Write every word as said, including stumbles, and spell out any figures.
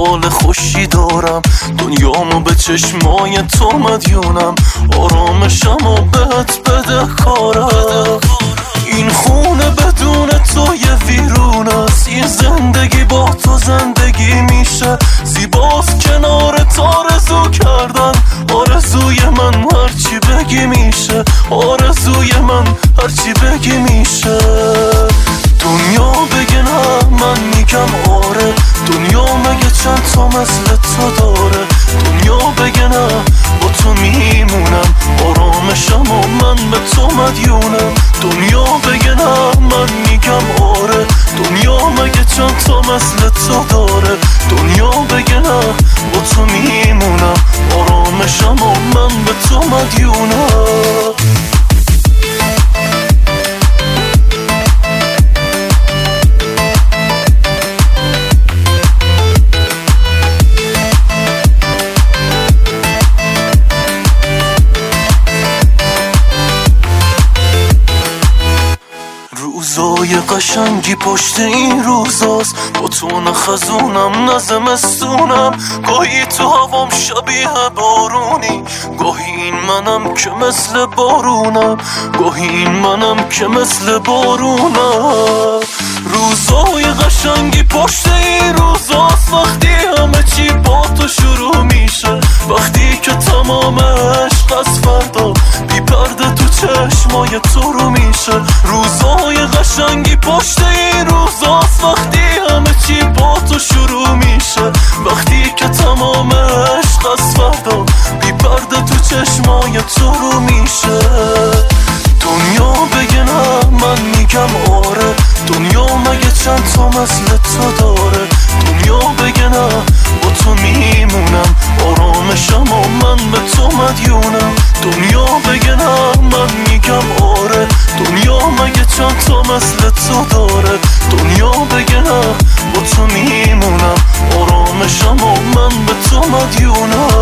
حال خوشی دارم، دنیامو به چشمای تو مدیونم، آرامشم و بهت بده کارم. این خونه بدون تو یه ویرون است، یه زندگی با تو زندگی میشه زیباست کنار تو آرزو کردن. آرزوی من هرچی بگی میشه، آرزوی من هرچی بگی میشه. دنیا بگه نه من میگم آره، دنیا مگه چند تا مثل تو داره. دنیا بگه نه با تو میمونم، آرامشم و من به تو مدیونم. دنیا بگه نه من میگم آره، دنیا مگه چند تا مثل تو داره. دنیا بگه نه با تو میمونم، آرامشم و من به تو مدیونم. روزای قشنگی پشت این روزاست، با تو نه خزونم نه زمستونم. گاهی تو هوام شبیه بارونی، گاهی این منم که مثل بارونم، گاهی این منم که مثل بارونم. روزای قشنگی پشت این روزاست، وقتی همه چی با تو شروع میشه، وقتی که تمام عشق از فردا بی پرده تو چشمای تو رو میشه. روزای قشنگی پشت این روزاست، وقتی همه چی با تو شروع میشه، وقتی که تمام عشق از فردا بی پرده تو چشمای تو رو میشه. دنیا بگه نه من میگم آره، دنیا مگه چند تا مثل تو داره. دنیا بگه نه با تو میمونم، آرامشم و من به تو مدیونم. دنیا بگه نه من میگم آره، دنیا مگه چند تا مثل تو داره. دنیا بگه نه با تو میمونم، آرامشم و من به تو مدیونم.